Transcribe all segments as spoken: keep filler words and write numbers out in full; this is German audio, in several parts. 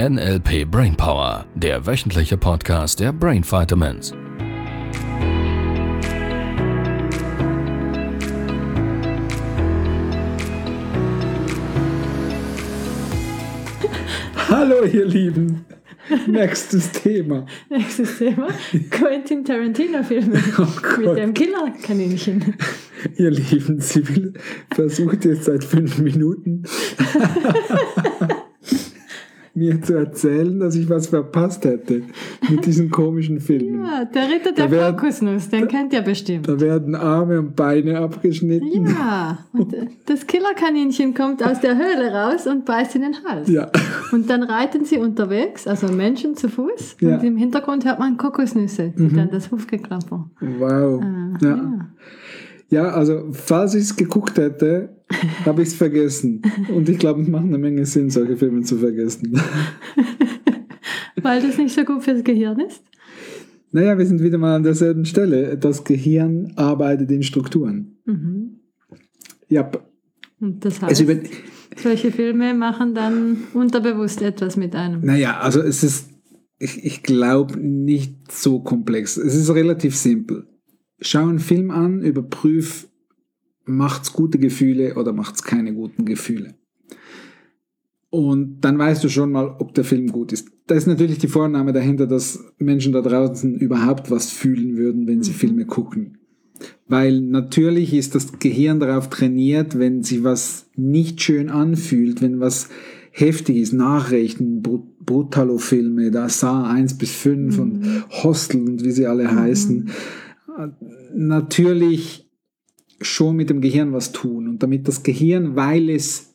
N L P Brainpower, der wöchentliche Podcast der Brain Vitamins. Hallo ihr Lieben, nächstes Thema. Nächstes Thema, Quentin Tarantino-Filme Oh mit dem Killerkaninchen. Ihr Lieben, Sibylle versucht jetzt seit fünf Minuten mir zu erzählen, dass ich was verpasst hätte mit diesen komischen Filmen. Ja, der Ritter der Da Kokosnuss, den da, kennt ihr bestimmt. Da werden Arme und Beine abgeschnitten. Ja, und das Killerkaninchen kommt aus der Höhle raus und beißt in den Hals. Ja. Und dann reiten sie unterwegs, also Menschen zu Fuß, Ja. und im Hintergrund hört man Kokosnüsse, die Mhm. dann das Hufgeklapper. Wow. Ah, ja. ja. ja, also falls ich es geguckt hätte, habe ich es vergessen. Und ich glaube, es macht eine Menge Sinn, solche Filme zu vergessen. Weil das nicht so gut fürs Gehirn ist? Naja, wir sind wieder mal an derselben Stelle. Das Gehirn arbeitet in Strukturen. Mhm. Ja. Und das Es heißt, über solche Filme machen dann unterbewusst etwas mit einem. naja, also es ist, ich, ich glaube, nicht so komplex. Es ist relativ simpel. Schau einen Film an, überprüf, macht's gute Gefühle oder macht's keine guten Gefühle. Und dann weißt du schon mal, ob der Film gut ist. Da ist natürlich die Vorannahme dahinter, dass Menschen da draußen überhaupt was fühlen würden, wenn sie Mhm. Filme gucken. Weil natürlich ist das Gehirn darauf trainiert, wenn sich was nicht schön anfühlt, wenn was heftig ist, Nachrichten, Brut- Brutalo-Filme, da Saw eins bis fünf Mhm. und Hostel und wie sie alle Mhm. heißen, natürlich schon mit dem Gehirn was tun. Und damit das Gehirn, weil es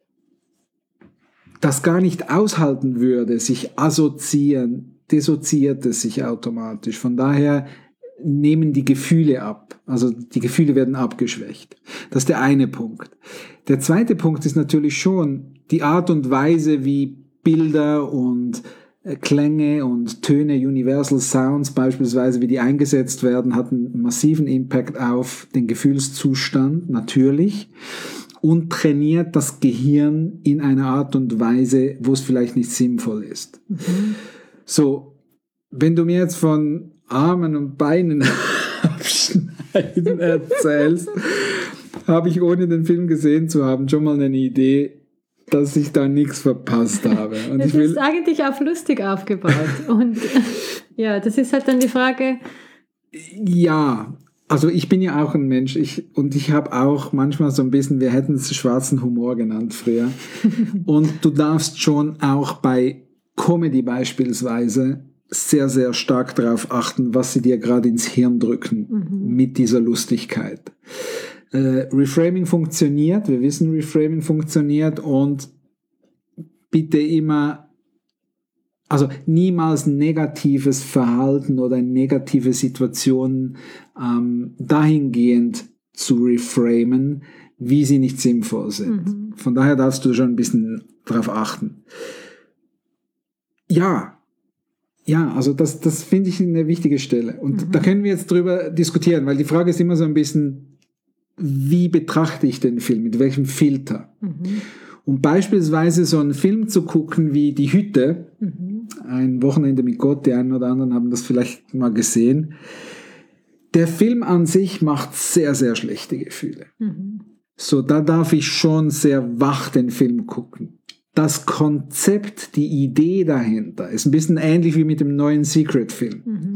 das gar nicht aushalten würde, sich assoziieren, dissoziiert es sich automatisch. Von daher nehmen die Gefühle ab. Also die Gefühle werden abgeschwächt. Das ist der eine Punkt. Der zweite Punkt ist natürlich schon die Art und Weise, wie Bilder und Klänge und Töne, Universal Sounds beispielsweise, wie die eingesetzt werden, hat einen massiven Impact auf den Gefühlszustand, natürlich, und trainiert das Gehirn in einer Art und Weise, wo es vielleicht nicht sinnvoll ist. Mhm. So, wenn du mir jetzt von Armen und Beinen abschneiden erzählst, habe ich, ohne den Film gesehen zu haben, schon mal eine Idee, dass ich da nichts verpasst habe. Und das ich will, ist eigentlich auf lustig aufgebaut. Und ja, das ist halt dann die Frage. ja, also ich bin ja auch ein Mensch, ich, und ich habe auch manchmal so ein bisschen, wir hätten es schwarzen Humor genannt früher. Und du darfst schon auch bei Comedy beispielsweise sehr, sehr stark darauf achten, was sie dir gerade ins Hirn drücken, Mhm. mit dieser Lustigkeit. Äh, Reframing funktioniert, wir wissen, Reframing funktioniert, und bitte immer, also niemals negatives Verhalten oder negative Situationen ähm, dahingehend zu reframen, wie sie nicht sinnvoll sind. Mhm. Von daher darfst du schon ein bisschen darauf achten. Ja, ja, also das, das finde ich eine wichtige Stelle. Und Mhm. da können wir jetzt drüber diskutieren, weil die Frage ist immer so ein bisschen, wie betrachte ich den Film, mit welchem Filter? Mhm. Um beispielsweise so einen Film zu gucken wie Die Hütte, Mhm. ein Wochenende mit Gott, die einen oder anderen haben das vielleicht mal gesehen. Der Film an sich macht sehr, sehr schlechte Gefühle. Mhm. So, da darf ich schon sehr wach den Film gucken. Das Konzept, die Idee dahinter ist ein bisschen ähnlich wie mit dem neuen Secret-Film. Mhm.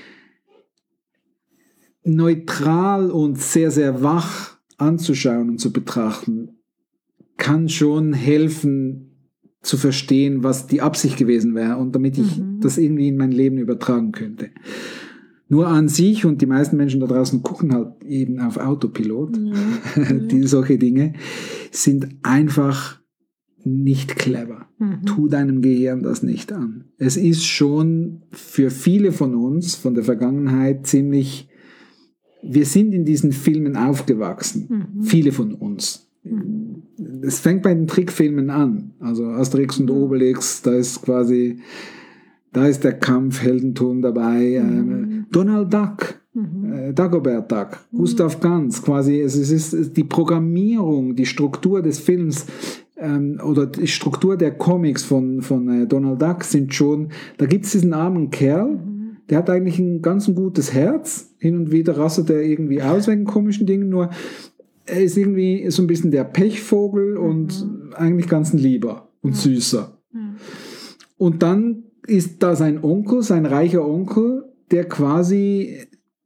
Neutral und sehr, sehr wach anzuschauen und zu betrachten, kann schon helfen zu verstehen, was die Absicht gewesen wäre, und damit ich Mhm. das irgendwie in mein Leben übertragen könnte. Nur an sich, und die meisten Menschen da draußen gucken halt eben auf Autopilot, Ja. die solche Dinge sind einfach nicht clever. Mhm. Tu deinem Gehirn das nicht an. Es ist schon für viele von uns, von der Vergangenheit, ziemlich, wir sind in diesen Filmen aufgewachsen. Mhm. Viele von uns. Mhm. Es fängt bei den Trickfilmen an. Also Asterix und Mhm. Obelix, da ist quasi, da ist der Kampf, Heldentum dabei. Mhm. Äh, Donald Duck, Mhm. äh, Dagobert Duck, Gustav Ganz, quasi, es ist, es ist die Programmierung, die Struktur des Films ähm, oder die Struktur der Comics von, von äh, Donald Duck sind schon, da gibt es diesen armen Kerl, mhm. der hat eigentlich ein ganz ein gutes Herz, hin und wieder rastet er irgendwie aus wegen komischen Dingen, nur er ist irgendwie so ein bisschen der Pechvogel mhm. und eigentlich ganz ein Lieber und ja. süßer. Ja. Und dann ist da sein Onkel, sein reicher Onkel, der quasi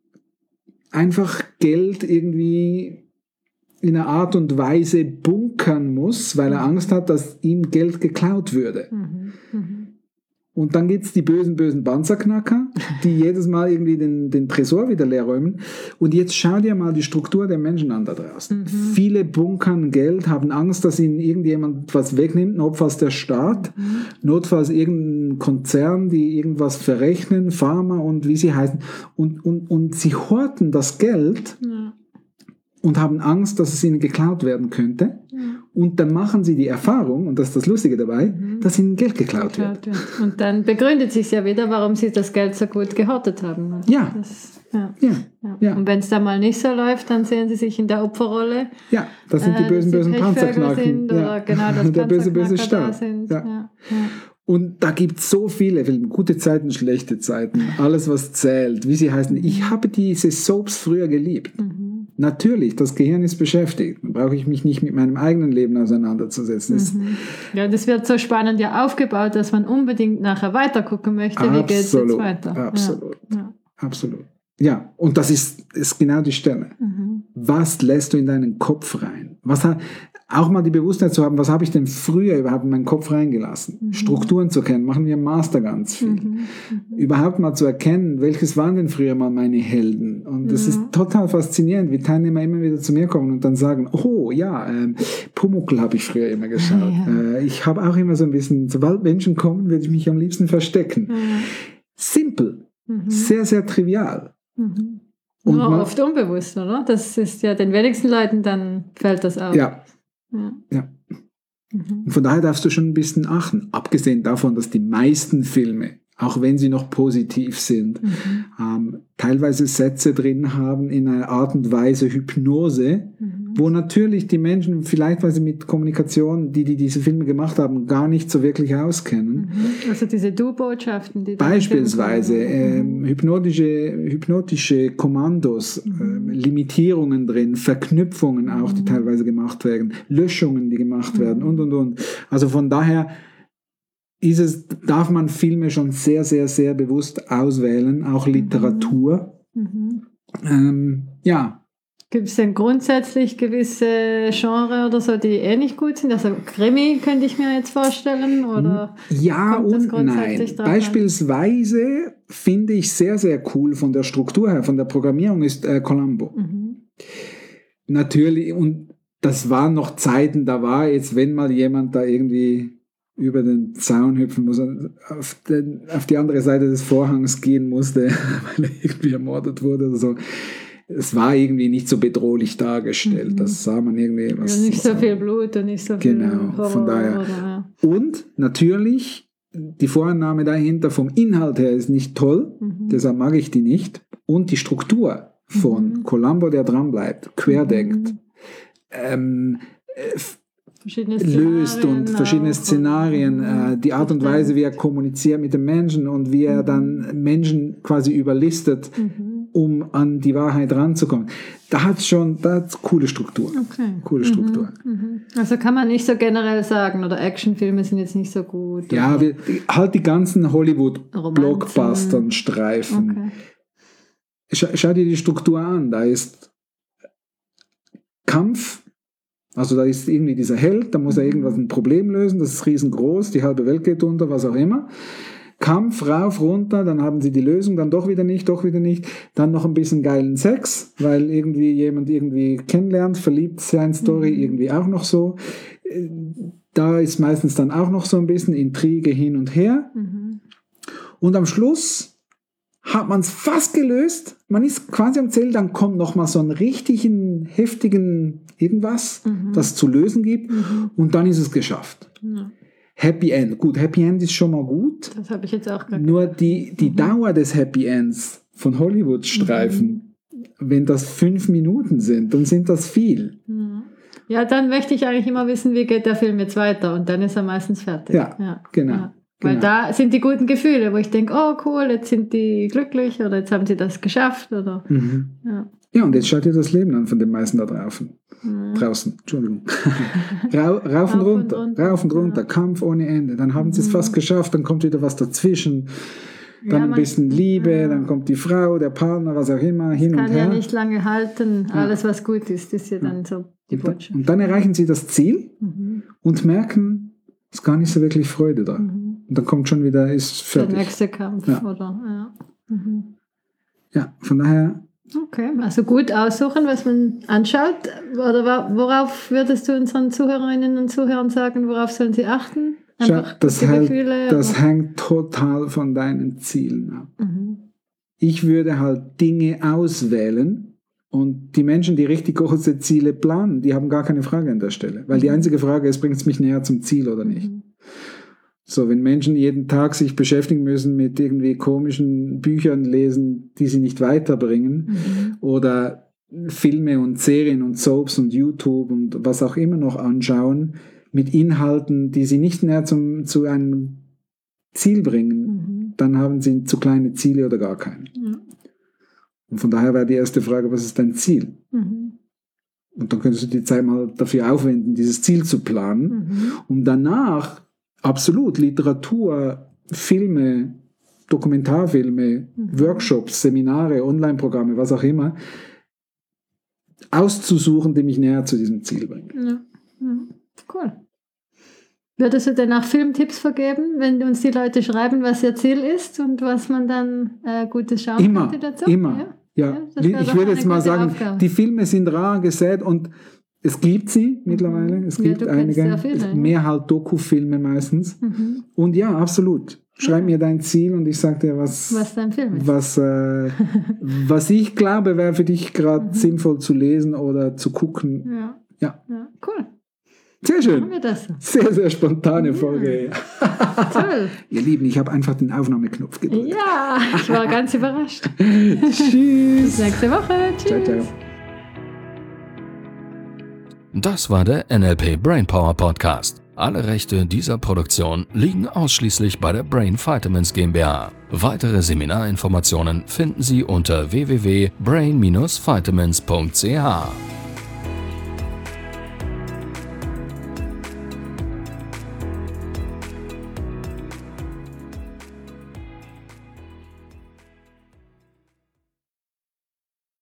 einfach Geld irgendwie in einer Art und Weise bunkern muss, weil er Angst hat, dass ihm Geld geklaut würde. Mhm. Mhm. Und dann gibt es die bösen, bösen Panzerknacker, die jedes Mal irgendwie den, den Tresor wieder leer räumen. Und jetzt schau dir mal die Struktur der Menschen an da draußen. Mhm. Viele bunkern Geld, haben Angst, dass ihnen irgendjemand was wegnimmt, notfalls der Staat, mhm. notfalls irgendein Konzern, die irgendwas verrechnen, Pharma und wie sie heißen. Und, und, und sie horten das Geld, ja. und haben Angst, dass es ihnen geklaut werden könnte. Ja. Und dann machen sie die Erfahrung, und das ist das Lustige dabei, mhm. dass ihnen Geld geklaut, geklaut wird. wird. Und dann begründet sich ja wieder, warum sie das Geld so gut gehortet haben. Ja. Das, ja. Ja. Ja. Ja. Und wenn es da mal nicht so läuft, dann sehen sie sich in der Opferrolle. Ja, das sind die bösen, äh, bösen Panzerknacken. Ja. Oder genau, das der böse, böse Staat. Sind. Ja. Ja. Ja. Und da gibt es so viele Filme, gute Zeiten, schlechte Zeiten, alles was zählt, wie sie heißen. Ich habe diese Soaps früher geliebt. Mhm. Natürlich, das Gehirn ist beschäftigt. Da brauche ich mich nicht mit meinem eigenen Leben auseinanderzusetzen. Mhm. Ja, das wird so spannend ja aufgebaut, dass man unbedingt nachher weitergucken möchte. Wie geht es jetzt weiter? Absolut, ja. Ja. absolut. Ja, und das ist, ist genau die Stelle. Mhm. Was lässt du in deinen Kopf rein? Was hat, auch mal die Bewusstheit zu haben, was habe ich denn früher überhaupt in meinen Kopf reingelassen? Mhm. Strukturen zu kennen, machen wir im Master ganz viel. Mhm. Mhm. Überhaupt mal zu erkennen, welches waren denn früher mal meine Helden? Und das mhm. ist total faszinierend, wie Teilnehmer immer wieder zu mir kommen und dann sagen, oh ja, ähm, Pumuckl habe ich früher immer geschaut. Ja. Äh, ich habe auch immer so ein bisschen, sobald Menschen kommen, würde ich mich am liebsten verstecken. Mhm. Simpel, mhm. sehr, sehr trivial. Mhm. Und Nur man, oft unbewusst, oder? Das ist ja den wenigsten Leuten, dann fällt das auf. Ja. Ja. ja. Mhm. Und von daher darfst du schon ein bisschen achten. Abgesehen davon, dass die meisten Filme, auch wenn sie noch positiv sind, mhm. ähm, teilweise Sätze drin haben in einer Art und Weise Hypnose, mhm. wo natürlich die Menschen vielleicht, weil sie mit Kommunikation, die, die diese Filme gemacht haben, gar nicht so wirklich auskennen. Mhm. Also diese Du-Botschaften, die beispielsweise ähm, hypnotische, hypnotische Kommandos, mhm. äh, Limitierungen drin, Verknüpfungen auch, die mhm. teilweise gemacht werden, Löschungen, die gemacht mhm. werden und, und, und. Also von daher ist es, darf man Filme schon sehr, sehr, sehr bewusst auswählen, auch Literatur. Mhm. Ähm, ja. Gibt es denn grundsätzlich gewisse Genre oder so, die eh nicht gut sind? Also Krimi könnte ich mir jetzt vorstellen, oder? Ja und nein. Beispielsweise an? Finde ich sehr, sehr cool von der Struktur her, von der Programmierung ist äh, Columbo. Mhm. Natürlich, und das waren noch Zeiten, da war jetzt, wenn mal jemand da irgendwie über den Zaun hüpfen muss, auf, den, auf die andere Seite des Vorhangs gehen musste, weil er irgendwie ermordet wurde oder so. Es war irgendwie nicht so bedrohlich dargestellt. Mhm. Das sah man irgendwie. Was, ja, nicht so viel Blut und nicht so viel Genau, Horror, von daher. Oder, ja. Und natürlich, die Vorannahme dahinter vom Inhalt her ist nicht toll, mhm. deshalb mag ich die nicht. Und die Struktur von mhm. Columbo, der dranbleibt, querdenkt, mhm. ähm, löst und verschiedene Szenarien, äh, die Art und Weise, wie er kommuniziert mit den Menschen und wie er dann Menschen quasi überlistet, mhm. um an die Wahrheit ranzukommen. Da hat es schon, da hat's coole Struktur. Okay. Coole Struktur. Mhm. Mhm. Also kann man nicht so generell sagen, oder Actionfilme sind jetzt nicht so gut. Ja, wir, halt die ganzen Hollywood-Blockbustern streifen. Okay. Schau, schau dir die Struktur an, da ist Kampf. Also da ist irgendwie dieser Held, da muss er irgendwas ein Problem lösen, das ist riesengroß, die halbe Welt geht unter, was auch immer. Kampf, rauf, runter, dann haben sie die Lösung, dann doch wieder nicht, doch wieder nicht. Dann noch ein bisschen geilen Sex, weil irgendwie jemand irgendwie kennenlernt, verliebt sein, Story mhm. irgendwie auch noch so. Da ist meistens dann auch noch so ein bisschen Intrige hin und her. Mhm. Und am Schluss hat man es fast gelöst, man ist quasi am Ziel, dann kommt nochmal so einen richtigen, heftigen irgendwas, mhm. das zu lösen gibt mhm. und dann ist es geschafft. Ja. Happy End. Gut, Happy End ist schon mal gut. Das habe ich jetzt auch gerade Nur die, die mhm. Dauer des Happy Ends von Hollywood-Streifen, mhm. wenn das fünf Minuten sind, dann sind das viel. Mhm. Ja, dann möchte ich eigentlich immer wissen, wie geht der Film jetzt weiter und dann ist er meistens fertig. Ja, ja. genau. Ja. Weil genau. da sind die guten Gefühle, wo ich denke, oh cool, jetzt sind die glücklich oder jetzt haben sie das geschafft. Oder, Mhm. ja. Ja, und jetzt schaut ihr das Leben an von den meisten da draußen. Mhm. Draußen, Entschuldigung. Ra rauf und runter, und runter. rauf und runter, Ja. Kampf ohne Ende. Dann haben sie es Mhm. fast geschafft, dann kommt wieder was dazwischen. Dann Ja, ein man- bisschen Liebe, ja. dann kommt die Frau, der Partner, was auch immer, hin und Kann her. ja nicht lange halten. Ja. Alles, was gut ist, ist ja dann so die und, dann, Botschaft. und dann erreichen sie das Ziel Mhm. und merken, es ist gar nicht so wirklich Freude da. Mhm. Und dann kommt schon wieder, ist Der fertig. nächste Kampf, Ja. oder? Ja. Mhm. Ja, von daher, Okay, also gut aussuchen, was man anschaut. Oder wa- worauf würdest du unseren Zuhörerinnen und Zuhörern sagen, worauf sollen sie achten? schau, Einfach das, gute halt, Gefühle, das oder? hängt total von deinen Zielen ab. Mhm. Ich würde halt Dinge auswählen und die Menschen, die richtig große Ziele planen, die haben gar keine Frage an der Stelle. Weil die einzige Frage ist, bringt es mich näher zum Ziel oder nicht? Mhm. So, wenn Menschen jeden Tag sich beschäftigen müssen mit irgendwie komischen Büchern lesen, die sie nicht weiterbringen, Mhm. oder Filme und Serien und Soaps und YouTube und was auch immer noch anschauen, mit Inhalten, die sie nicht näher zum, zu einem Ziel bringen, Mhm. dann haben sie zu kleine Ziele oder gar keine. Ja. Und von daher wäre die erste Frage, was ist dein Ziel? Mhm. Und dann könntest du die Zeit mal dafür aufwenden, dieses Ziel zu planen. Mhm. Und danach absolut Literatur, Filme, Dokumentarfilme, Mhm. Workshops, Seminare, Online-Programme, was auch immer, auszusuchen, die mich näher zu diesem Ziel bringen. Ja. Ja. Cool. Würdest du denn auch Filmtipps vergeben, wenn uns die Leute schreiben, was ihr Ziel ist und was man dann äh, Gutes schauen Immer, könnte dazu? immer. Ja. Ja, Ja, das wäre ich doch würde eine jetzt mal gute sagen, Aufgabe. die Filme sind rar gesät und es gibt sie mittlerweile. Es Ja, gibt du kennst einige, sehr viele, ja. mehr halt Doku-Filme meistens. Mhm. Und ja, absolut. Schreib Ja. mir dein Ziel und ich sag dir, was, Was dein Film ist. was, äh, was ich glaube, wäre für dich gerade Mhm. sinnvoll zu lesen oder zu gucken. Ja. Ja. Ja. Cool. Sehr Machen schön. wir das so. Sehr, sehr spontane Ja. Folge. Toll. Ihr Lieben, ich habe einfach den Aufnahmeknopf gedrückt. Ja, ich war ganz überrascht. Tschüss. Bis nächste Woche. Tschüss. Ciao, ciao. Das war der N L P Brainpower Podcast. Alle Rechte dieser Produktion liegen ausschließlich bei der Brain Vitamins GmbH. Weitere Seminarinformationen finden Sie unter w w w punkt brain dash vitamins punkt c h.